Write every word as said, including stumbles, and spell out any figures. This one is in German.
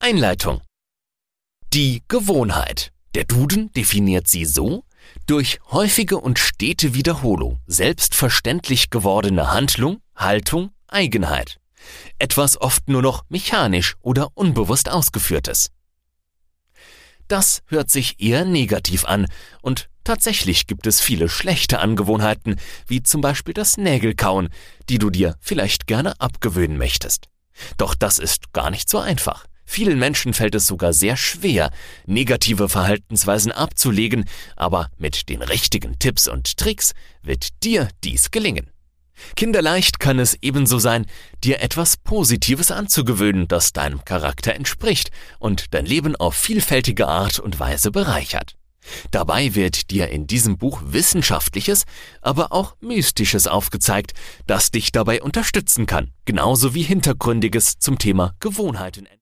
Einleitung. Die Gewohnheit. Der Duden definiert sie so: durch häufige und stete Wiederholung selbstverständlich gewordene Handlung, Haltung, Eigenheit. Etwas oft nur noch mechanisch oder unbewusst ausgeführtes. Das hört sich eher negativ an und tatsächlich gibt es viele schlechte Angewohnheiten, wie zum Beispiel das Nägelkauen, die du dir vielleicht gerne abgewöhnen möchtest. Doch das ist gar nicht so einfach. Vielen Menschen fällt es sogar sehr schwer, negative Verhaltensweisen abzulegen, aber mit den richtigen Tipps und Tricks wird dir dies gelingen. Kinderleicht kann es ebenso sein, dir etwas Positives anzugewöhnen, das deinem Charakter entspricht und dein Leben auf vielfältige Art und Weise bereichert. Dabei wird dir in diesem Buch Wissenschaftliches, aber auch Mystisches aufgezeigt, das dich dabei unterstützen kann, genauso wie Hintergründiges zum Thema Gewohnheiten.